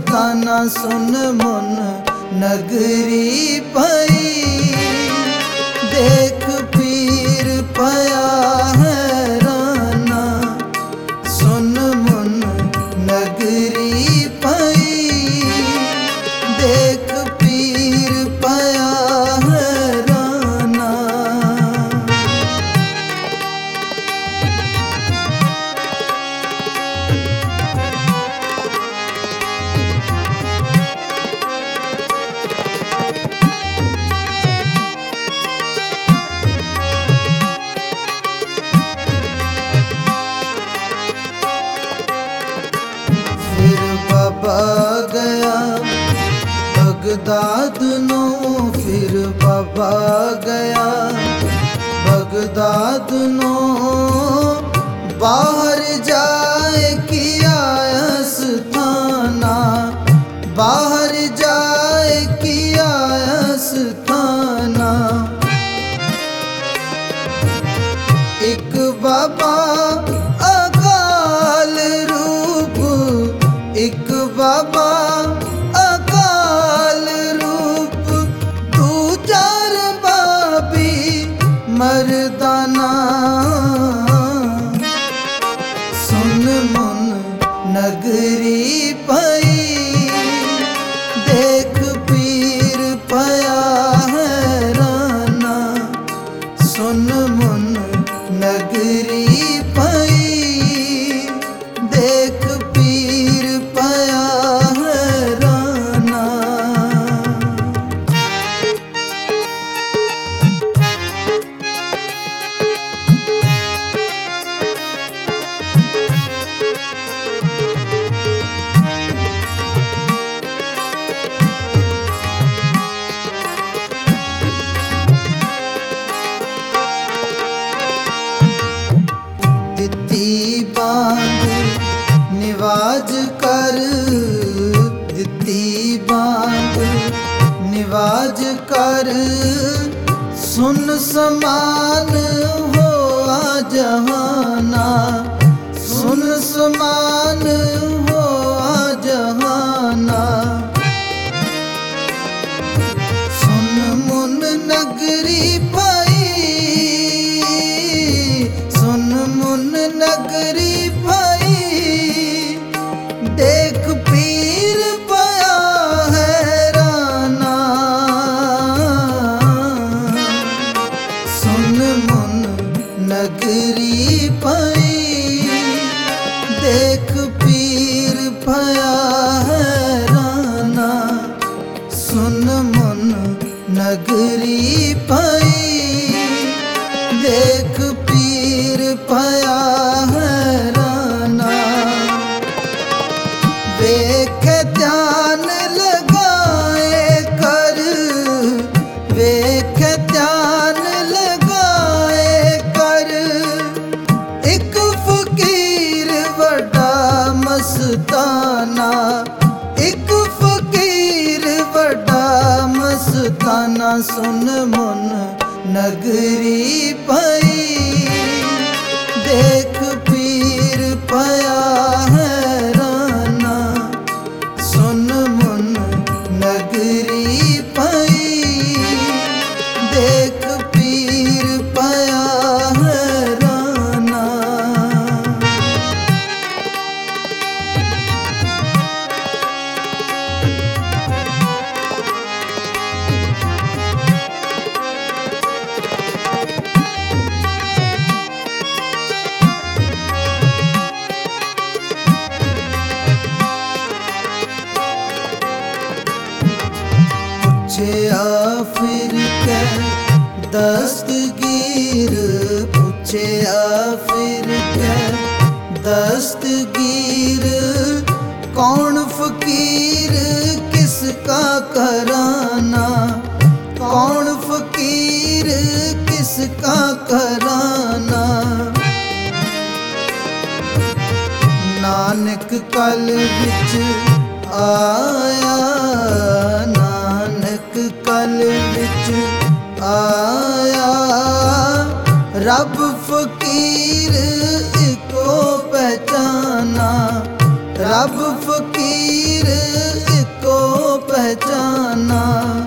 मस्ताना सुन मुन नगरी पई। देख पीर पया हैराना सुन मुन नगरी पई। देख पीर पया हैराना। बाबा गया बगदाद नो, फिर बाबा गया बगदाद नो। बाहर जाए किया स्थाना, बाहर जाए किया स्थाना। एक बाबा अकाल रूप, एक बाबा अकाल रूप। तू चार बाबी मर्दाना सुन मुन नगरी पई। देख पीर पया हैराना सुन मुन नगरी पई। देख पीर पया हैराना। दित्ती बांध निवाज कर, दित्ती बांध निवाज कर। सुन समान हो आ जहाना, सुन समान हो आ जहाना। सुन मुन नगरी पई, सुन मुन नगरी पई। देख पीर पया हैराना सुन मुन नगरी पई। देख पीर पया हैराना सुन मुन नगरी पई। देख पीर पया हैराना। वेख ध्यान लगाए कर, वेख ध्यान लगाए कर। एक फकीर बड़ा मस्ताना, एक फकीर बड़ा मस्ताना सुन मुन नगरी पई। देख पीर पया हैराना सुन मुन नगरी पई। देख पीर पया हैराना। पूछे फिर के दस्तगीर, पूछे फिर के दस्तगीर। कौन फकीर किसका कराना, कौन फकीर किसका कराना। नानक कल विच आया, नानक कल विच आया। रब फकीर इको पहचाना, रब फकीर पहचाना।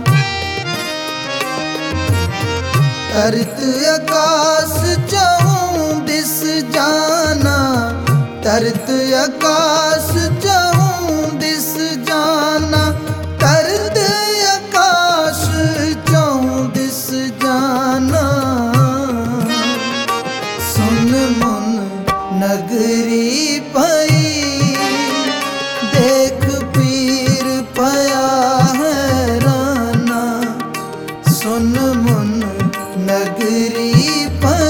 तरत आकाश चहूँ दिस जाना, तरत आकाश चहूँ दिस जाना, तरत आकाश चहूँ दिस जाना। सुन मन नगरी पई, देख पीर पया हैराना। सुन मन नगरी पई,